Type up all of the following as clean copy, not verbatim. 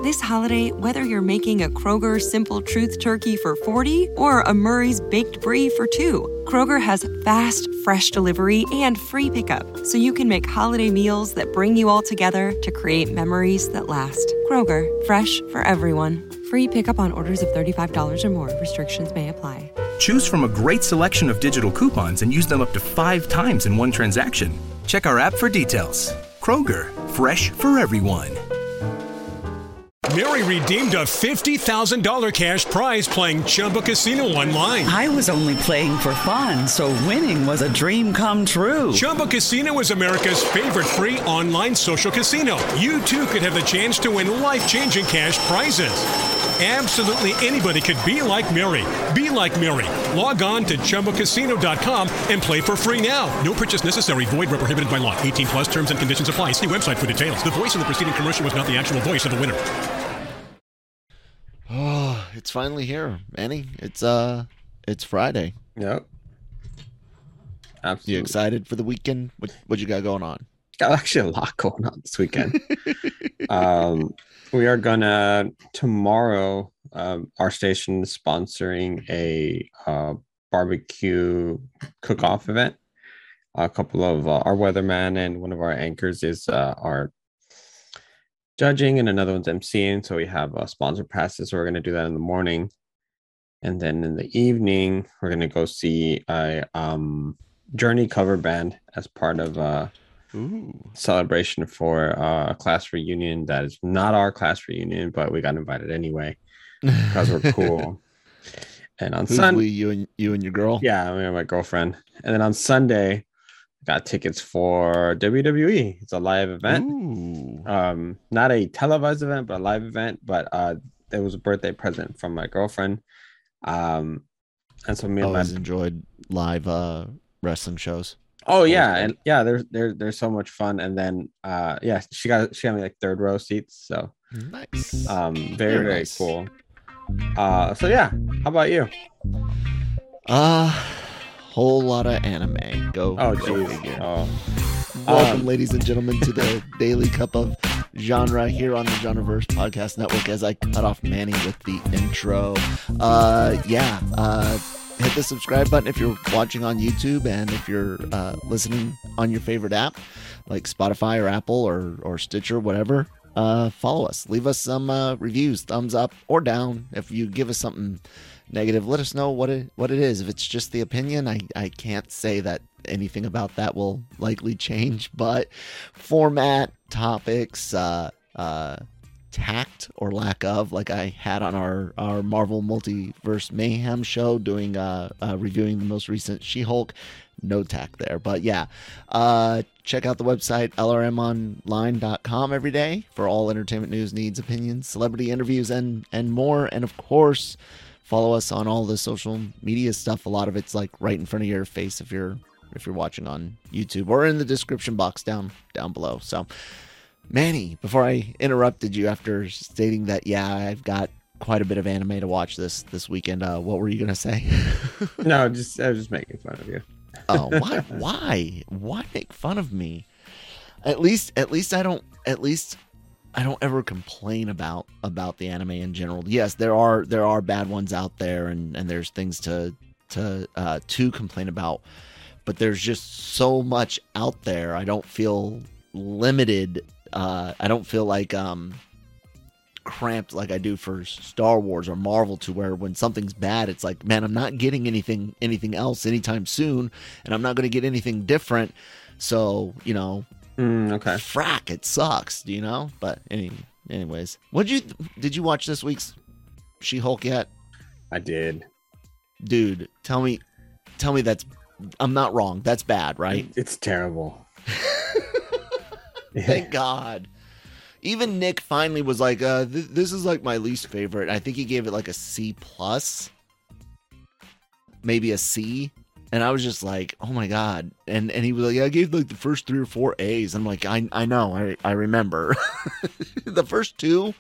This holiday, whether you're making a Kroger Simple Truth turkey for 40 or a Murray's Baked Brie for 2, Kroger has fast, fresh delivery and free pickup, so you can make holiday meals that bring you all together to create memories that last. Kroger, fresh for everyone. Free pickup on orders of $35 or more. Restrictions may apply. Choose from a great selection of digital coupons and use them up to 5 times in one transaction. Check our app for details. Kroger, fresh for everyone. Mary redeemed a $50,000 cash prize playing Chumba Casino online. I was only playing for fun, so winning was a dream come true. Chumba Casino is America's favorite free online social casino. You too could have the chance to win life-changing cash prizes. Absolutely anybody could be like Mary. Be like Mary. Log on to ChumbaCasino.com and play for free now. No purchase necessary. Void where prohibited by law. 18 plus terms and conditions apply. See website for details. The voice of the preceding commercial was not the actual voice of the winner. Oh, it's finally here, Manny. It's Friday. Yep. Absolutely. You excited for the weekend? What you got going on? Got actually a lot going on this weekend. We are gonna tomorrow. Our station is sponsoring a barbecue cook-off event. A couple of our weatherman and one of our anchors is our judging, and another one's emceeing. So we have sponsor passes. So we're gonna do that in the morning, and then in the evening we're gonna go see a Journey cover band as part of celebration for a class reunion that is not our class reunion, but we got invited anyway because we're cool. And on Sunday, you and your girl? Yeah, me and my girlfriend. And then on Sunday, I got tickets for WWE. It's a live event. Not a televised event, but a live event. But it was a birthday present from my girlfriend. And so me and always enjoyed live wrestling shows. Oh yeah, and yeah, they're so much fun. And then yeah, she got me like third row seats, so nice. Very nice. Cool. So yeah, how about you? Whole lot of anime. Go. Oh geez. Welcome, ladies and gentlemen, to the Daily Cup of Genre here on the Genreverse Podcast Network. As I cut off Manny with the intro, hit the subscribe button if you're watching on YouTube, and if you're listening on your favorite app like Spotify or Apple or Stitcher, whatever, follow us. Leave us some reviews, thumbs up or down. If you give us something negative, let us know what it is. If it's just the opinion, I can't say that anything about that will likely change, but format, topics, tact or lack of, like I had on our Marvel Multiverse Mayhem show doing reviewing the most recent She-Hulk. No tact there, but yeah, check out the website lrmonline.com every day for all entertainment news, needs, opinions, celebrity interviews, and more. And of course, follow us on all the social media stuff. A lot of it's like right in front of your face if you're watching on YouTube, or in the description box down below. So Manny, before I interrupted you after stating that, yeah, I've got quite a bit of anime to watch this weekend, what were you going to say? No, I was just making fun of you. Oh, why make fun of me? At least I don't ever complain about the anime in general. Yes, there are bad ones out there, and there's things to complain about, but there's just so much out there. I don't feel limited. I don't feel like cramped like I do for Star Wars or Marvel, to where when something's bad, it's like, man, I'm not getting anything else anytime soon, and I'm not going to get anything different. So, okay, frack, it sucks, But anyways, did you watch this week's She-Hulk yet? I did. Dude, tell me I'm not wrong. That's bad, right? It's terrible. Thank God. Even Nick finally was like, this is like my least favorite. I think he gave it like a C+, maybe a C. And I was just like, oh my God. And he was like, yeah, I gave like the first 3 or 4 A's. I'm like, I know, I remember. The first 2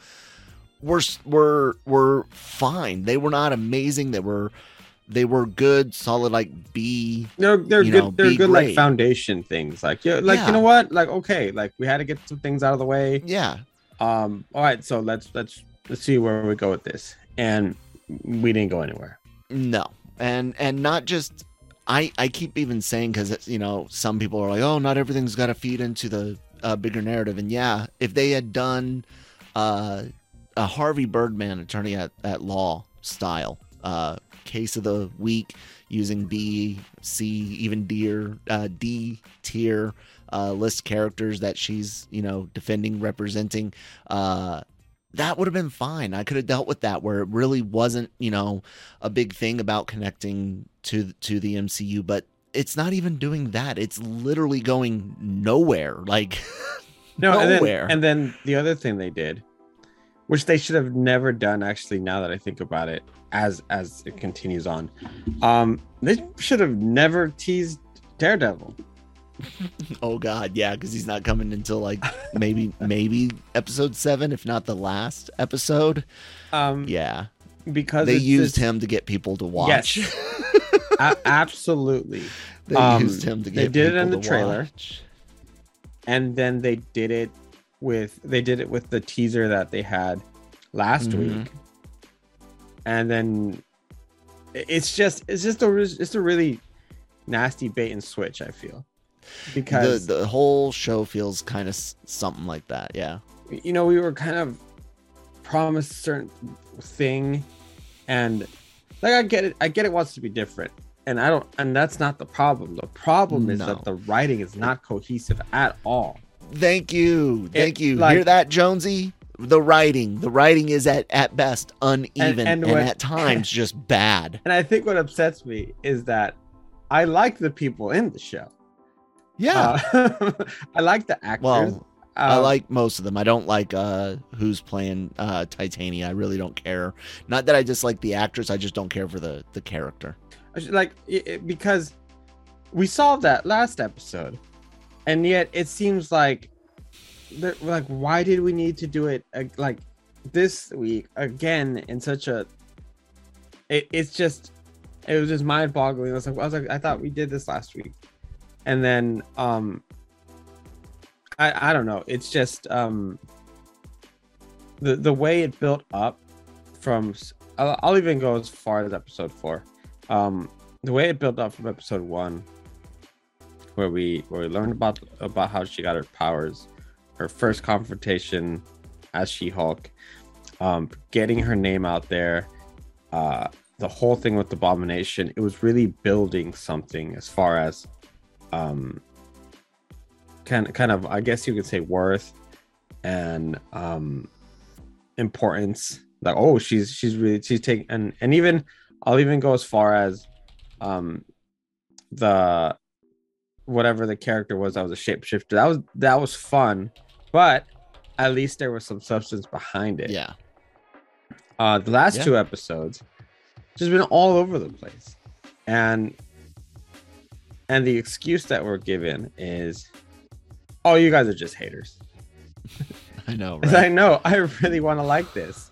were fine. They were not amazing. They were good, solid, like B. They're good. They're B good, grade. like foundation things. Like, you know what? Like, okay, like we had to get some things out of the way. Yeah. All right, so let's see where we go with this, and we didn't go anywhere. No, and not just I keep even saying, because some people are like, oh, not everything's got to feed into the bigger narrative, and yeah, if they had done a Harvey Birdman attorney at law style case of the week using B, C, even D tier list characters that she's defending, representing, that would have been fine. I could have dealt with that, where it really wasn't a big thing about connecting to the MCU, but it's not even doing that. It's literally going nowhere, like nowhere. And then the other thing they did, which they should have never done, actually, now that I think about it, as it continues on, they should have never teased Daredevil. Oh God, yeah, because he's not coming until like maybe episode 7, if not the last episode. Yeah, because they used him to get people to watch. Yes, absolutely. They used him to get. They did people it in the to trailer, watch. And then they did it with the teaser that they had last week, and then it's a really nasty bait and switch, I feel, because the whole show feels kind of something like that. Yeah, we were kind of promised a certain thing, and like I get it wants to be different, and that's not the problem. The problem is that the writing is not cohesive at all. Thank you. Hear that, Jonesy? The writing is at best uneven and at times just bad. And I think what upsets me is that I like the people in the show. Yeah, I like the actors. Well, I like most of them. I don't like who's playing Titania. I really don't care. Not that I dislike the actress. I just don't care for the character. Like because we saw that last episode, and yet it seems like why did we need to do it like this week again in such a? It was just mind-boggling. I was like, I thought we did this last week, and then I don't know. It's just the way it built up from. I'll even go as far as episode 4. The way it built up from episode 1, where we learned about how she got her powers, her first confrontation as She-Hulk, getting her name out there, the whole thing with Abomination. It was really building something as far as kind of I guess you could say worth and importance. Like, oh, she's taking, and even I'll even go as far as the whatever the character was that was a shapeshifter. That was fun, but at least there was some substance behind it. Yeah. The last 2 episodes just been all over the place, and the excuse that we're given is, oh, you guys are just haters. I know, right? I know. I really want to like this.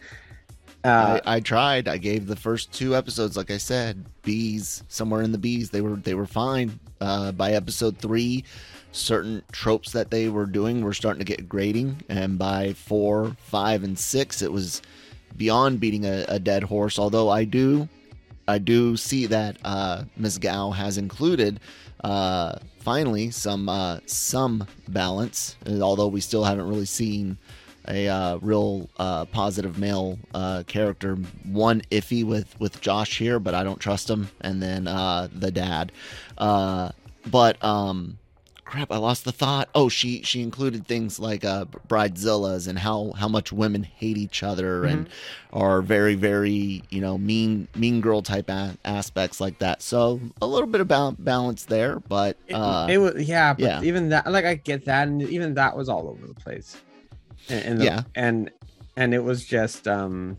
I tried. I gave the first 2 episodes, like I said, B's, somewhere in the B's. They were fine. By episode 3, certain tropes that they were doing were starting to get grating, and by 4, 5, and 6, it was beyond beating a dead horse. Although I do see that Ms. Gao has included finally some balance, although we still haven't really seen a real positive male character. One iffy with Josh here, but I don't trust him, and then the dad, but crap, I lost the thought. Oh, she included things like bridezillas and how much women hate each other and are very, very mean girl type aspects like that. So a little bit about balance there, but it was even that, like, I get that, and even that was all over the place. And it was just I'm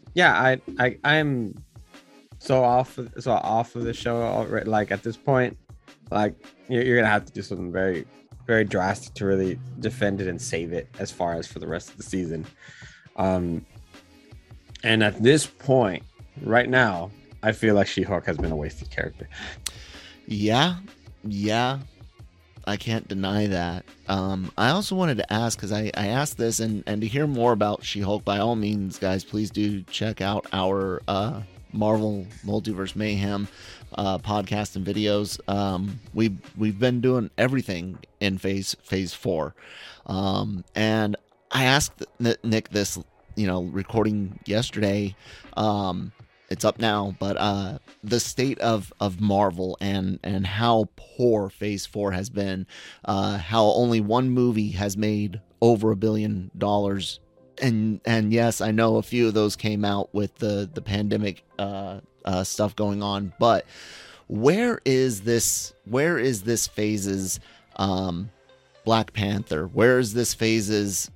so off of the show already. Like, at this point, like, you're gonna have to do something very, very drastic to really defend it and save it as far as for the rest of the season. And at this point, right now, I feel like She-Hulk has been a wasted character. Yeah. deny that. I also wanted to ask, because I asked this, and to hear more about She-Hulk, by all means, guys, please do check out our Marvel Multiverse Mayhem podcast and videos. We've been doing everything in phase 4, and I asked Nick this, recording yesterday. It's up now, but the state of Marvel and how poor Phase 4 has been, how only one movie has made over $1 billion, and yes, I know a few of those came out with the pandemic stuff going on, but where is this phase's Black Panther? Where is this phase's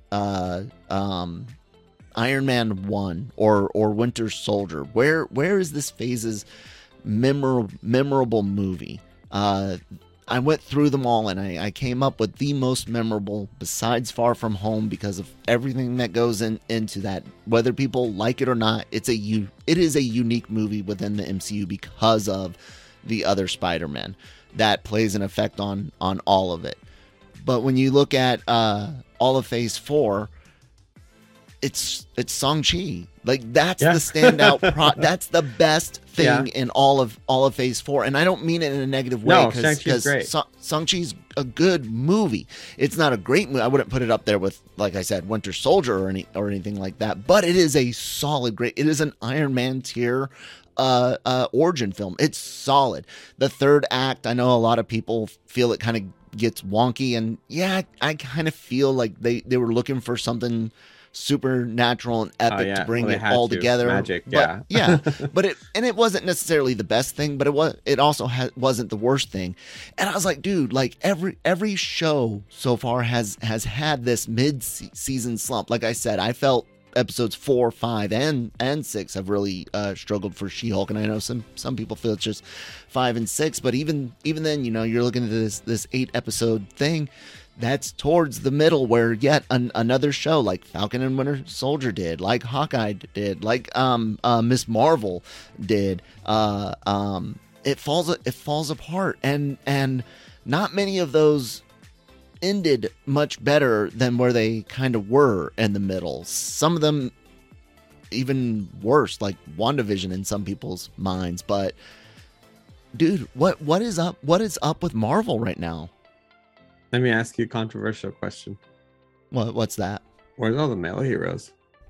Iron Man 1 or Winter Soldier? Where is this phase's memorable movie? I went through them all, and I came up with the most memorable, besides Far From Home, because of everything that goes into that. Whether people like it or not, it is a unique movie within the MCU because of the other Spider-Man. That plays an effect on all of it. But when you look at all of Phase 4, it's Shang-Chi. Like, that's the standout. That's the best thing in all of Phase 4, and I don't mean it in a negative way, because Shang-Chi's a good movie. It's not a great movie. I wouldn't put it up there with, like I said, Winter Soldier or anything like that. But it is a solid, great. It is an Iron Man tier origin film. It's solid. The third act, I know a lot of people feel it kind of gets wonky, and I kind of feel like they were looking for something supernatural and epic to bring it all together. Magic, but it wasn't necessarily the best thing, but it also wasn't the worst thing. And I was like, dude, like every show so far has had this mid-season slump. Like I said, I felt episodes 4, 5, and 6 have really struggled for She-Hulk, and I know some people feel it's just 5 and 6, but even then, you're looking at this 8-episode thing. That's towards the middle, where yet another show like Falcon and Winter Soldier did, like Hawkeye did, like Miss Marvel did. It falls apart, and not many of those ended much better than where they kind of were in the middle. Some of them even worse, like WandaVision in some people's minds. But dude, what is up? What is up with Marvel right now? Let me ask you a controversial question. What's that? Where's all the male heroes?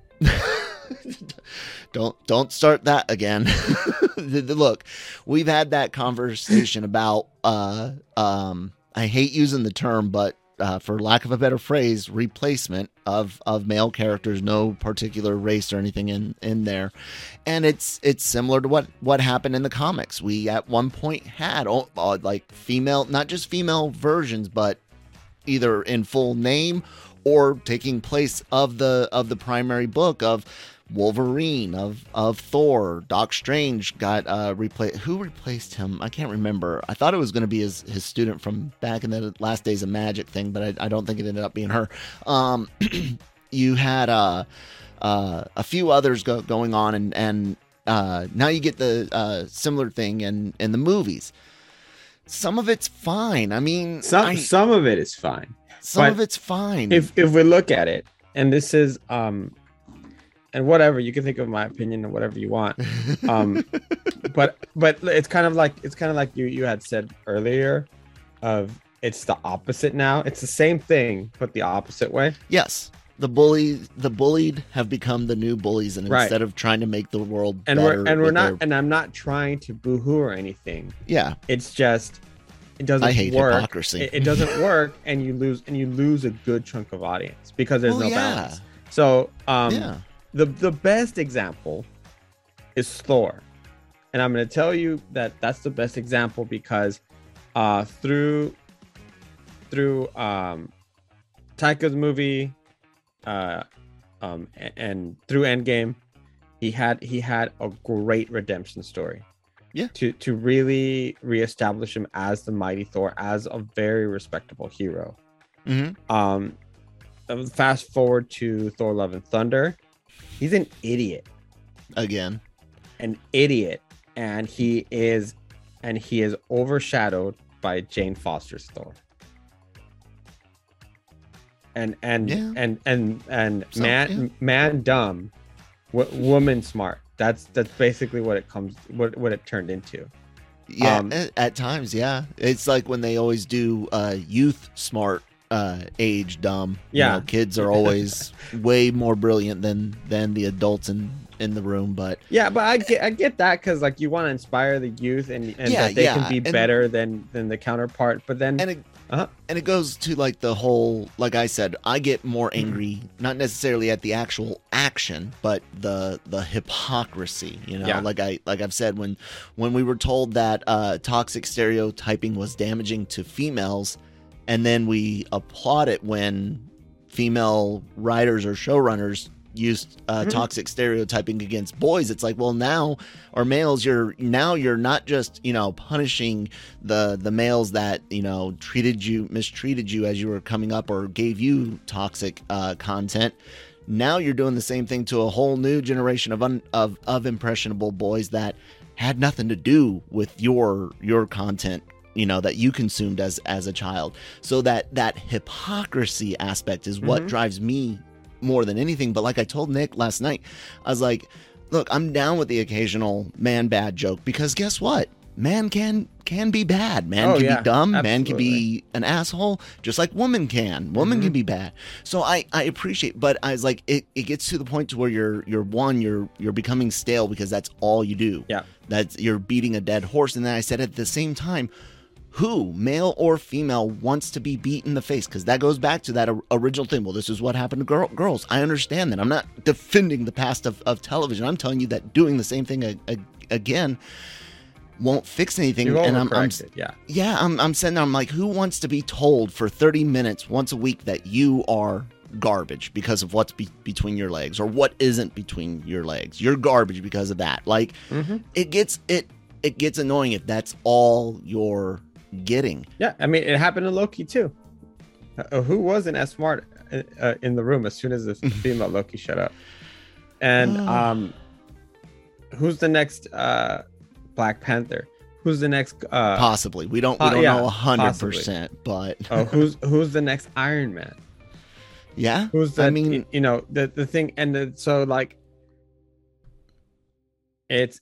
Don't start that again. Look, we've had that conversation about I hate using the term, but for lack of a better phrase, replacement of male characters, no particular race or anything in there. And it's similar to what happened in the comics. We at one point had like female, not just female versions, but either in full name or taking place of the primary book of Wolverine, of Thor. Doc Strange got replaced. Who replaced him? I can't remember. I thought it was going to be his student from back in the Last Days of Magic thing, but I don't think it ended up being her. You had a few others going on, and now you get the similar thing in the movies. Some of it's fine. I mean, some of it is fine. Some of it's fine. If we look at it, and this is and whatever, you can think of my opinion or whatever you want. But it's kind of like you had said earlier, of it's the opposite now. It's the same thing, but the opposite way. Yes. The bullied have become the new bullies, and instead of trying to make the world better, and I'm not trying to boo-hoo or anything. Yeah, it's just it doesn't. I hate work. Hypocrisy. It doesn't work, and you lose a good chunk of audience because there's no balance. So the best example is Thor, and I'm going to tell you that's the best example because through Taika's movie. And through Endgame, he had a great redemption story. Yeah. To really reestablish him as the mighty Thor, as a very respectable hero. Mm-hmm. Fast forward to Thor: Love and Thunder, he's an idiot. Again, an idiot, and he is overshadowed by Jane Foster's Thor. and Yeah. and So, man dumb, woman smart. That's basically what it turned into. Yeah, at times, yeah. It's like when they always do youth smart, age dumb. Yeah. Kids are always way more brilliant than the adults in the room. But Yeah, but I get that, because like you want to inspire the youth and Yeah, that they yeah, can be and- better than the counterpart. But then and it goes to like the whole, like I said, I get more angry, not necessarily at the actual action, but the hypocrisy, Yeah. like I've said, when we were told that toxic stereotyping was damaging to females, and then we applaud it when female writers or showrunners used toxic stereotyping against boys. It's like, well, now, or males, you're not just punishing the males that mistreated you as you were coming up or gave you toxic content. Now you're doing the same thing to a whole new generation of impressionable boys that had nothing to do with your content that you consumed as a child. So that hypocrisy aspect is what drives me more than anything. But like I told Nick last night, I was like, look, I'm down with the occasional man bad joke, because guess what? Man can be bad. Man can be dumb. Absolutely. Man can be an asshole, just like woman can. Woman can be bad. So I appreciate, but I was like, it gets to the point to where you're becoming stale, because that's all you do. Yeah. You're beating a dead horse. And then I said, at the same time, who, male or female, wants to be beat in the face? Because that goes back to that original thing. Well, this is what happened to girls. I understand that. I'm not defending the past of television. I'm telling you that doing the same thing again won't fix anything. You've And overcorrected, I'm sitting there. I'm like, who wants to be told for 30 minutes once a week that you are garbage because of what's between your legs, or what isn't between your legs? You're garbage because of that. Like, it gets annoying if that's all you're getting. Yeah, I mean, it happened to Loki too. Who wasn't as smart in the room as soon as the female Loki shut up? And who's the next Black Panther? Who's the next? Possibly, we don't know 100%, but who's the next Iron Man? Yeah, who's the? I mean, the thing, and so like, it's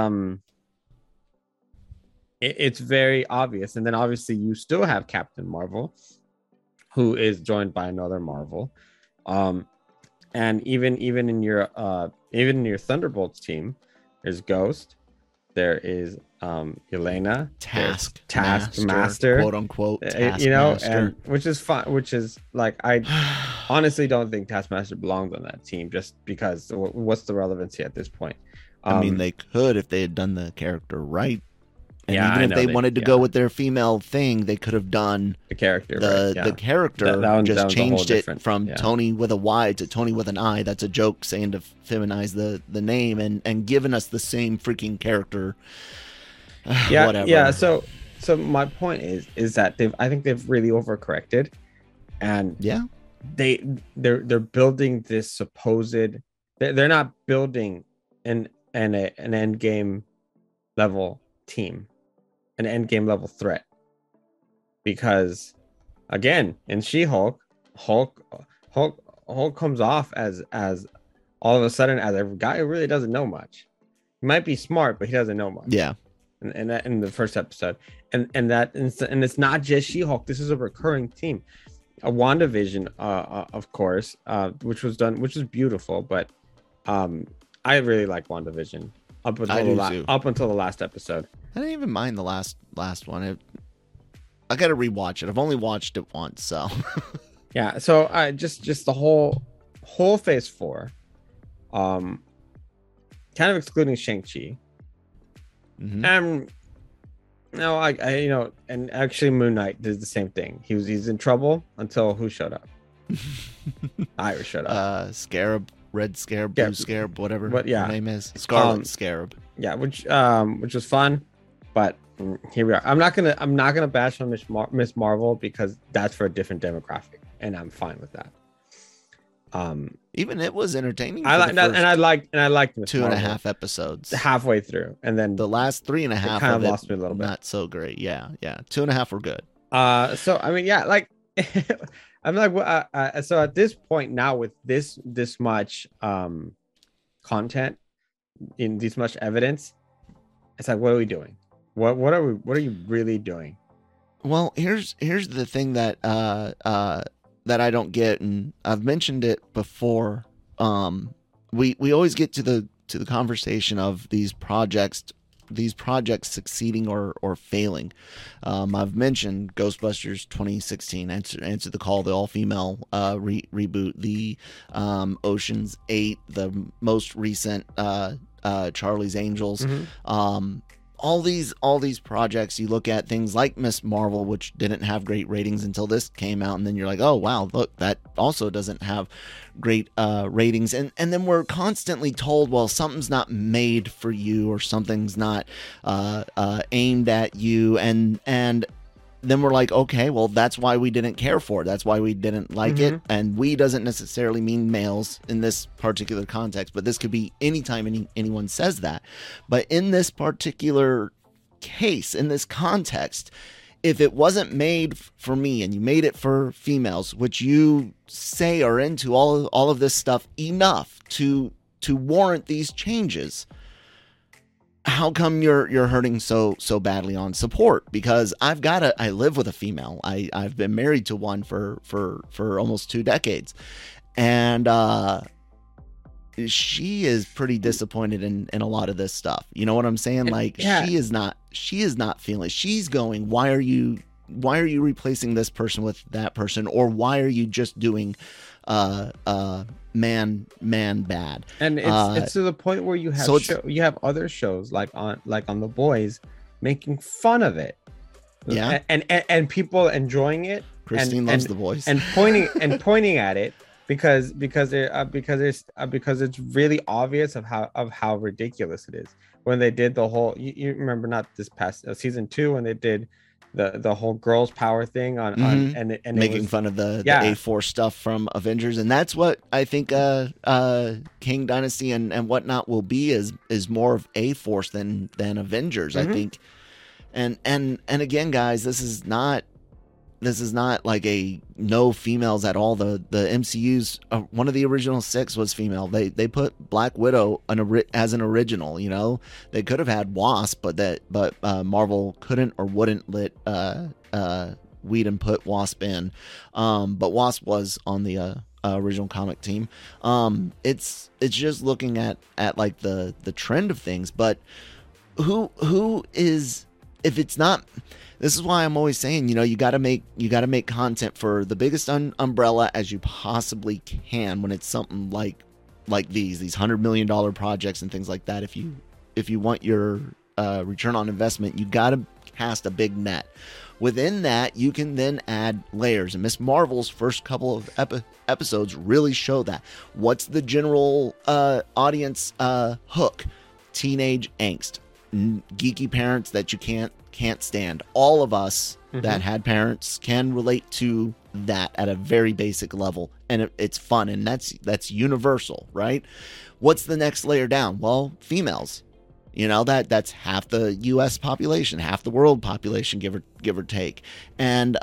very obvious. And then obviously you still have Captain Marvel, who is joined by another Marvel, and even in your Thunderbolts team, there's Ghost, there is Yelena, Taskmaster, quote unquote, and which is fun. Which is like, I honestly don't think Taskmaster belongs on that team, just because what's the relevancy at this point? I mean, they could if they had done the character right. And yeah, even if they wanted to go with their female thing, they could have done the character. The character just changed it from Tony with a Y to Tony with an I. That's a joke saying to feminize the name, and given us the same freaking character. Whatever. Yeah. So my point is that I think they've really overcorrected, and they're building this supposed. They're not building an end game level team, an end game level threat, because again, in She-Hulk, Hulk comes off as all of a sudden as a guy who really doesn't know much. He might be smart, but he doesn't know much. Yeah. And that in the first episode, and it's not just She-Hulk. This is a recurring theme. A WandaVision, of course, which was beautiful, but I really like WandaVision up until the last episode. I didn't even mind the last one. I got to rewatch it. I've only watched it once, so yeah. So I just the whole Phase 4, kind of excluding Shang-Chi. No, and actually Moon Knight did the same thing. He's in trouble until who showed up? Iris showed up. Scarab, Red Scarab, Blue Scarab, whatever her name is. Scarlet Scarab. Yeah, which was fun, but here we are. I'm not gonna bash on Miss Marvel, because that's for a different demographic, and I'm fine with that. Even it was entertaining. I like that, and I liked Miss 2.5 episodes halfway through, and then the last 3.5 kind of lost me a little bit. Not so great. Yeah. 2.5 were good. So I mean, yeah, like I'm like, well, so at this point now, with this much content, in this much evidence, it's like, what are we doing? What are you really doing? Well, here's the thing that that I don't get, and I've mentioned it before. We always get to the conversation of these projects succeeding or failing. I've mentioned Ghostbusters 2016, Answer the Call, the all-female reboot, the Ocean's 8, the most recent Charlie's Angels. Mm-hmm. All these projects, you look at things like Miss Marvel, which didn't have great ratings until this came out, and then you're like, oh wow, look, that also doesn't have great ratings, and then we're constantly told, well, something's not made for you, or something's not aimed at you, and then we're like, okay, well, that's why we didn't care for it. That's why we didn't like it. And we doesn't necessarily mean males in this particular context, but this could be anytime anyone says that. But in this particular case, in this context, if it wasn't made for me and you made it for females, which you say are into all of this stuff enough to warrant these changes, how come you're hurting so badly on support? Because I live with a female. I've been married to one for almost 2 decades, and she is pretty disappointed in a lot of this stuff. You know what I'm saying? Like, yeah. She is not feeling it. She's going, why are you replacing this person with that person, or why are you just doing man bad? And it's to the point where you have you have other shows like on The Boys making fun of it, and people enjoying it. Christine loves The Boys and pointing at it because it's really obvious of how ridiculous it is. When they did the whole, you remember, not this past season 2, when they did the whole girls power thing on and making fun of the A4 stuff from Avengers, and that's what I think King Dynasty and whatnot will be, is more of A-Force than Avengers, I think. And again, guys, this is not like a no females at all. The MCU's one of the original 6 was female. They put Black Widow as an original. You know, they could have had Wasp, but Marvel couldn't or wouldn't let Whedon put Wasp in. But Wasp was on the original comic team. It's just looking at like the trend of things. But who is, if it's not. This is why I'm always saying, you know, you got to make content for the biggest umbrella as you possibly can when it's something like these $100 million projects and things like that. If you want your return on investment, you got to cast a big net. Within that, you can then add layers. And Miss Marvel's first couple of episodes really show that. What's the general audience hook? Teenage angst, geeky parents that you can't stand. All of us that had parents can relate to that at a very basic level, and it's fun, and that's universal, right? What's the next layer down? Well, females. You know, that's half the U.S. population, half the world population, give or take. And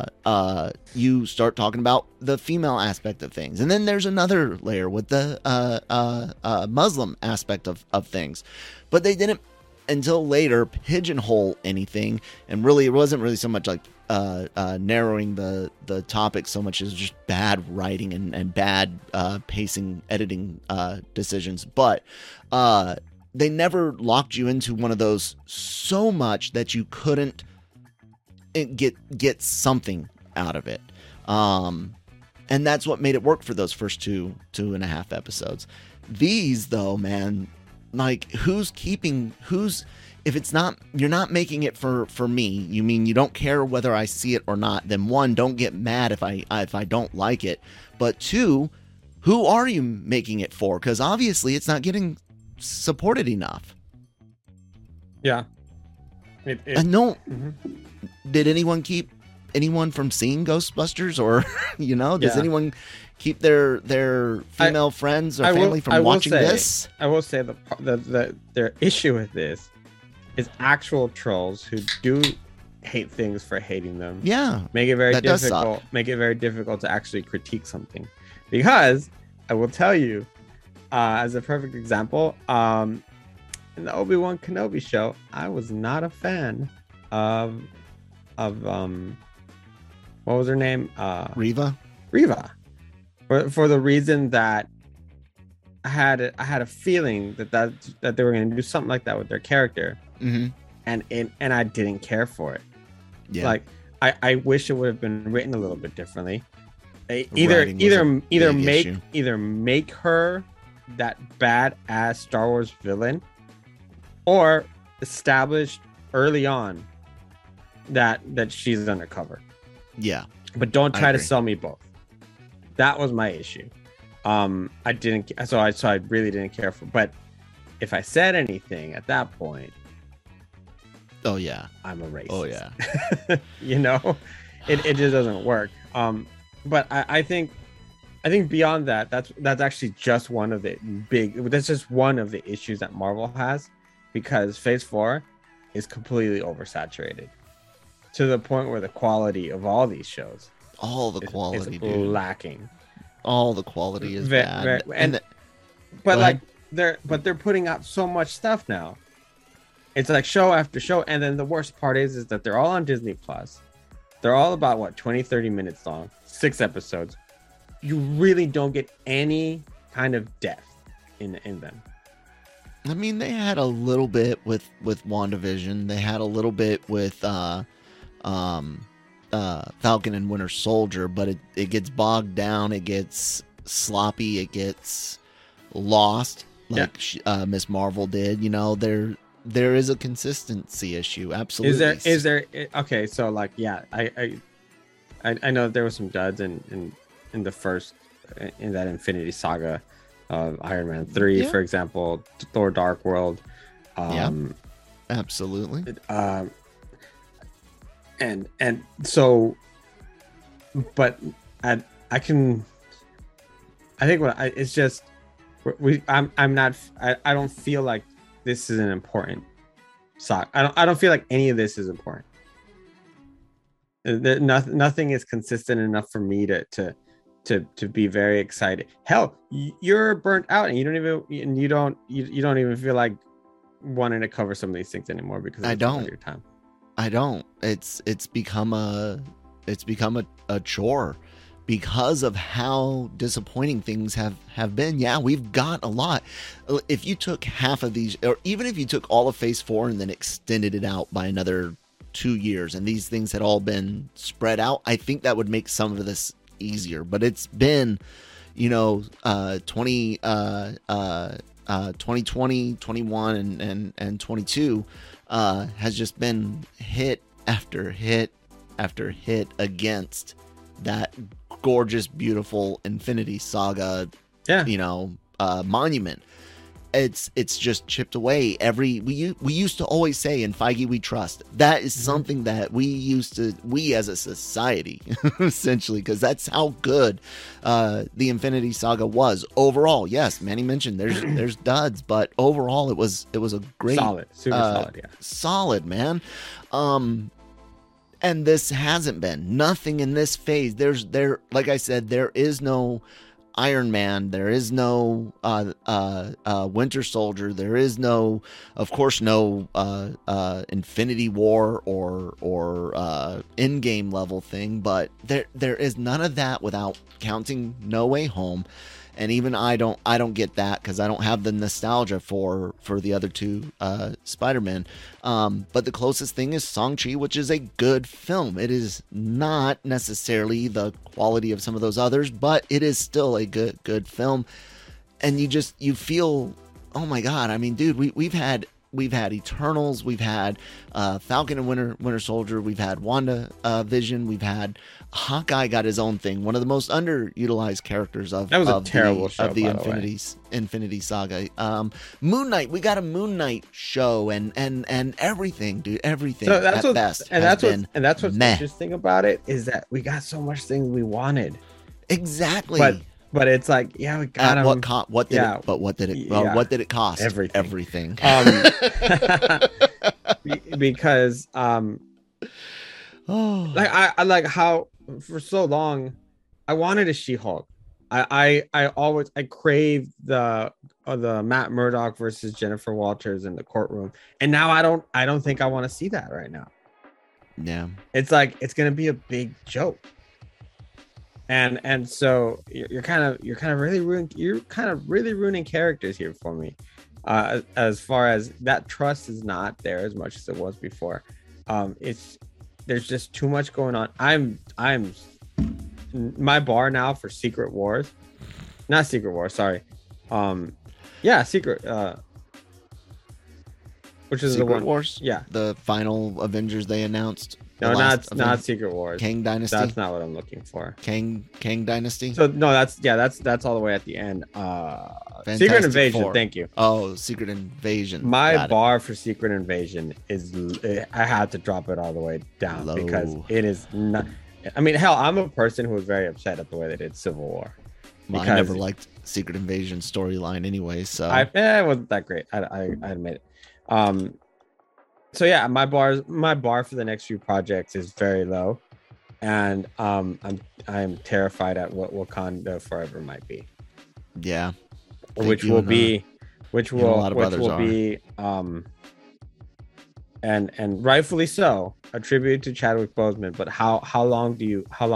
you start talking about the female aspect of things, and then there's another layer with the Muslim aspect of things, but they didn't until later pigeonhole anything, and really it wasn't really so much like narrowing the topic so much as just bad writing and bad pacing, editing decisions. But they never locked you into one of those so much that you couldn't get something out of it. And that's what made it work for those first two and a half episodes. These, though, man, like, if it's not, you're not making it for me, you mean you don't care whether I see it or not, then 1, don't get mad if I don't like it. But 2, who are you making it for? Because obviously it's not getting supported enough. Yeah. No. Did anyone keep anyone from seeing Ghostbusters, or does anyone keep their female friends or family from watching this? I will say their issue with this is actual trolls who do hate things for hating them. Yeah, Make it very that does difficult. suck. Make it very difficult to actually critique something, because I will tell you, as a perfect example, in the Obi-Wan Kenobi show, I was not a fan of what was her name? Reva. For the reason that I had a feeling that they were going to do something like that with their character, Mm-hmm. and I didn't care for it. Yeah, Like I wish it would have been written a little bit differently. writing was a big issue. Make her that badass Star Wars villain, or establish early on that she's undercover. yeah, But don't I try to agree. sell me both. That was my issue. I didn't. So I really didn't care for. But if I said anything at that point, oh yeah, I'm a racist. oh yeah. You know, it just doesn't work. But I think beyond that, that's actually just one of the that's just one of the issues that Marvel has, because Phase 4 is completely oversaturated to the point where the quality of all these shows All the quality, is dude. lacking. All the quality is bad. But Go like ahead. they're putting out so much stuff now. It's like show after show, and then the worst part is that they're all on Disney Plus. They're all about what 20-30 minutes long, 6 episodes. You really don't get any kind of depth in them. I mean, they had a little bit with WandaVision. They had a little bit with Falcon and Winter Soldier, but it gets bogged down. It gets sloppy. It gets lost, like Miss Marvel did. You know, there is a consistency issue. Absolutely. Is there okay? So like, yeah, I know there was some duds in the first in that Infinity Saga of Iron Man 3, Yeah. for example, Thor: Dark World. Absolutely. And so, but I think it's just I don't feel like this is an important sock. I don't feel like any of this is important. Nothing is consistent enough for me to be very excited. Hell, you're burnt out and you don't even feel like wanting to cover some of these things anymore because I don't. Your time. I don't. It's become a chore because of how disappointing things have been. Yeah, we've got a lot. If you took half of these, or even if you took all of Phase 4 and then extended it out by another 2 years, and these things had all been spread out, I think that would make some of this easier. But it's been, 2020, 21, and 22 has just been hit after hit after hit against that gorgeous, beautiful Infinity Saga, monument. It's just chipped away. We used to always say, in Feige we trust. That is something that we as a society, essentially, because that's how good the Infinity Saga was overall. Yes, Manny mentioned there's duds, but overall it was a great, solid, super solid, yeah, solid, man. And this hasn't been. Nothing in this phase. Like I said, there is no Iron Man. There is no Winter Soldier. There is no, of course, no Infinity War or Endgame level thing. But there is none of that without counting No Way Home. And even I don't get that because I don't have the nostalgia for the other two Spider-Man. But the closest thing is Shang-Chi, which is a good film. It is not necessarily the quality of some of those others, but it is still a good film. And you feel, oh my God. I mean, dude, we've had Eternals, we've had Falcon and Winter Soldier, we've had WandaVision, we've had Hawkeye got his own thing, one of the most underutilized characters of a terrible show, of the by Infinity Saga. Moon Knight, we got a Moon Knight show and everything, dude, everything. So that's that's what's interesting about it is that we got so much things we wanted. Exactly. But it's like, yeah, we got what did it cost? Everything. Everything. Because Oh, Like I like how for so long I wanted a She-Hulk. I always I craved the Matt Murdock versus Jennifer Walters in the courtroom, and now I don't think I want to see that right now. yeah. It's like it's gonna be a big joke, and so you're kind of really ruining characters here for me. As far as that trust is not there as much as it was before. There's just too much going on. I'm my bar now for Secret Wars, not Secret Wars, sorry. Secret which is Secret the one Wars? Yeah. The final Avengers they announced. No, not Secret Wars. Kang Dynasty. That's not what I'm looking for. Kang Dynasty. So no, that's all the way at the end. Fantastic Secret Invasion. Four. Thank you. Oh, Secret Invasion. My Got it. bar for Secret Invasion is I had to drop it all the way down Low. because it is not. I mean, hell, I'm a person who was very upset at the way they did Civil War. Well, I never liked Secret Invasion storyline anyway, so it wasn't that great. I admit it. So yeah, my bar for the next few projects is very low, and I'm terrified at what Wakanda Forever might be. Yeah, which will be and rightfully so, a tribute to Chadwick Boseman. But how long do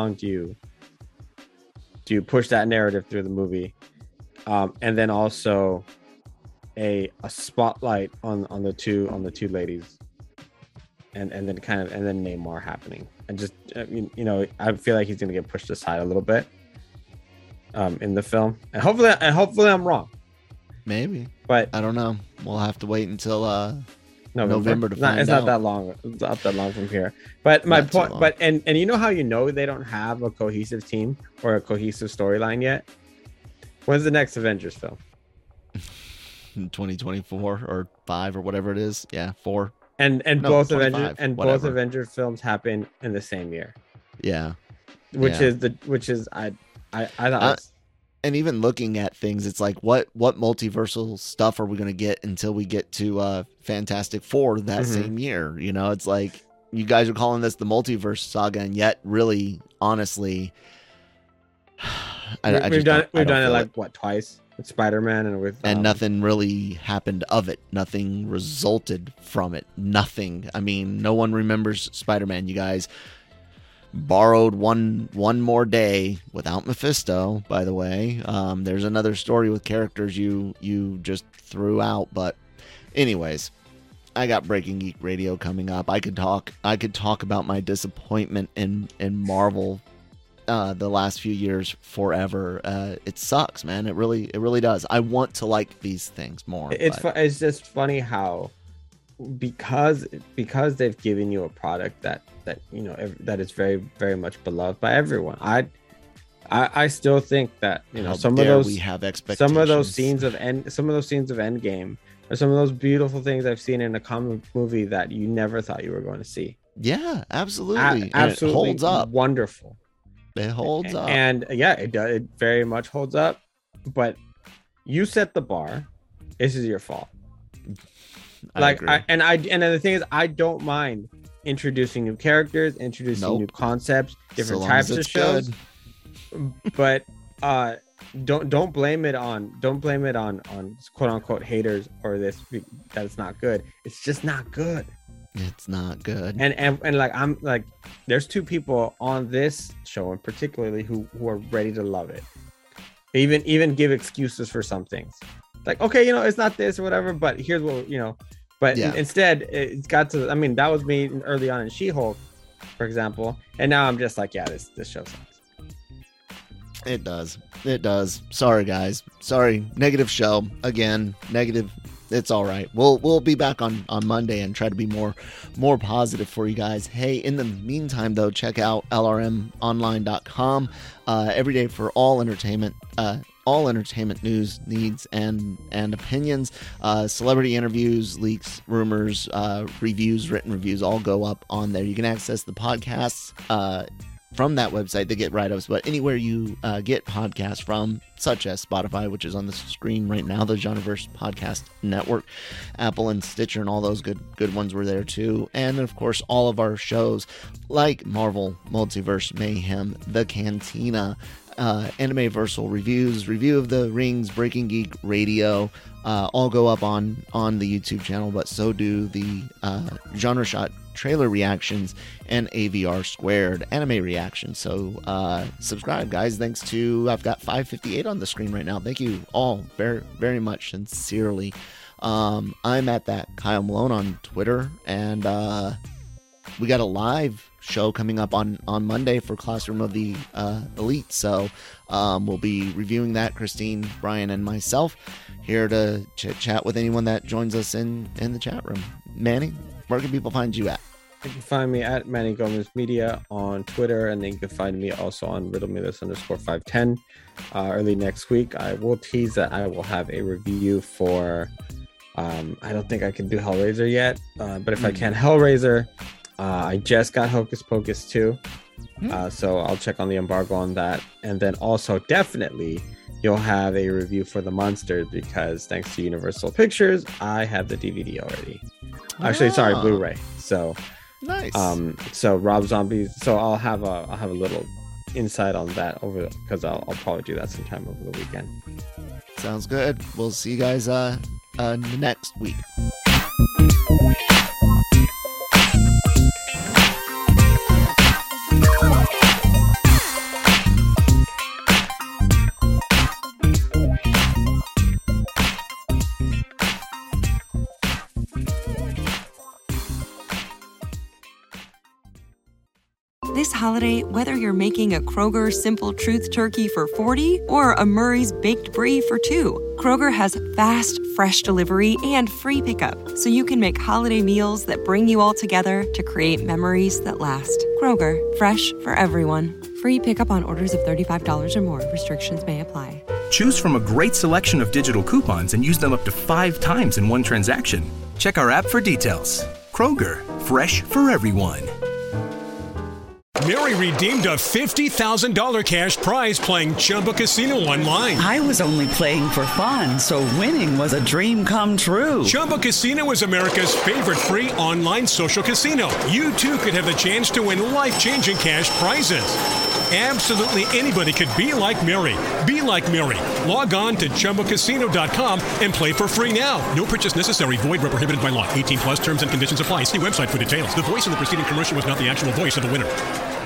you push that narrative through the movie, and then also a spotlight on the two ladies, and then Namor happening, and just I feel like he's gonna get pushed aside a little bit in the film, and hopefully I'm wrong. Maybe, but I don't know. We'll have to wait until November to find out. It's not that long. It's not that long from here. But my point, and you know how they don't have a cohesive team or a cohesive storyline yet? When's the next Avengers film? In 2024 or 5 or whatever it is. Yeah, 4. And both Avengers films happen in the same year. Yeah. Which is I thought. And even looking at things, it's like what multiversal stuff are we going to get until we get to Fantastic Four that same year? It's like you guys are calling this the multiverse saga, and yet really, honestly, we've done it like what, twice with Spider-Man and with and nothing really happened of it. Nothing resulted from it. Nothing. I mean, no one remembers Spider-Man. You guys borrowed one more day without Mephisto, by the way. There's another story with characters you just threw out, but anyways, I got Breaking Geek Radio coming up. I could talk about my disappointment in Marvel the last few years forever. It sucks, man. It really does. I want to like these things more. It's just funny how because they've given you a product that that is very, very much beloved by everyone. I still think that some of those scenes of Endgame are some of those beautiful things I've seen in a comic movie that you never thought you were going to see. Yeah, absolutely. Absolutely, it holds up. Wonderful. It holds up. And yeah, it does. It very much holds up. But you set the bar. This is your fault. And the thing is, I don't mind introducing new characters, introducing new concepts, different types of shows. But don't blame it on quote unquote haters or that it's not good. It's just not good. It's not good. And like I'm like, there's two people on this show, and particularly who are ready to love it. Even give excuses for some things. Like, okay, it's not this or whatever, but here's what But instead, it's got to. I mean, that was me early on in She-Hulk, for example, and now I'm just like, yeah, this show sucks. It does. Sorry, guys. Sorry. Negative show again. Negative. It's all right. We'll be back on Monday and try to be more positive for you guys. Hey, in the meantime, though, check out lrmonline.com every day for all entertainment news, needs, and opinions. Celebrity interviews, leaks, rumors, reviews, written reviews all go up on there. You can access the podcasts from that website, they get write-ups, but anywhere you get podcasts from, such as Spotify, which is on the screen right now, the Genreverse Podcast Network, Apple and Stitcher and all those good ones were there too. And of course, all of our shows like Marvel Multiverse Mayhem, The Cantina, Animeversal Reviews, Review of the Rings, Breaking Geek Radio, all go up on the YouTube channel, but so do the Genre Shot trailer reactions and AVR Squared anime reactions. So subscribe, guys. Thanks to, I've got 558 on the screen right now. Thank you all very, very much, sincerely. I'm at that Kyle Malone on Twitter, and we got a live show coming up on Monday for Classroom of the Elite. So we'll be reviewing that, Christine, Brian, and myself, here to chat with anyone that joins us in the chat room. Manny, where can people find you at? You can find me at Manny Gomez Media on Twitter, and then you can find me also on riddlemillis_510. Early next week, I will tease that I will have a review for, I don't think I can do Hellraiser yet, but if I can, Hellraiser. I just got Hocus Pocus 2, so I'll check on the embargo on that. And then also, definitely, you'll have a review for The Monsters, because thanks to Universal Pictures, I have the DVD already. Actually, sorry, Blu-ray. So nice. So Rob Zombie's. So I'll have a little insight on that because I'll probably do that sometime over the weekend. Sounds good. We'll see you guys next week. This holiday, whether you're making a Kroger Simple Truth Turkey for 40 or a Murray's Baked Brie for 2, Kroger has fast, fresh delivery and free pickup, so you can make holiday meals that bring you all together to create memories that last. Kroger, fresh for everyone. Free pickup on orders of $35 or more. Restrictions may apply. Choose from a great selection of digital coupons and use them up to 5 times in one transaction. Check our app for details. Kroger, fresh for everyone. Mary redeemed a $50,000 cash prize playing Chumba Casino online. I was only playing for fun, so winning was a dream come true. Chumba Casino is America's favorite free online social casino. You too could have the chance to win life-changing cash prizes. Absolutely anybody could be like Mary. Be like Mary. Log on to ChumbaCasino.com and play for free now. No purchase necessary. Void where prohibited by law. 18+ terms and conditions apply. See website for details. The voice in the preceding commercial was not the actual voice of the winner.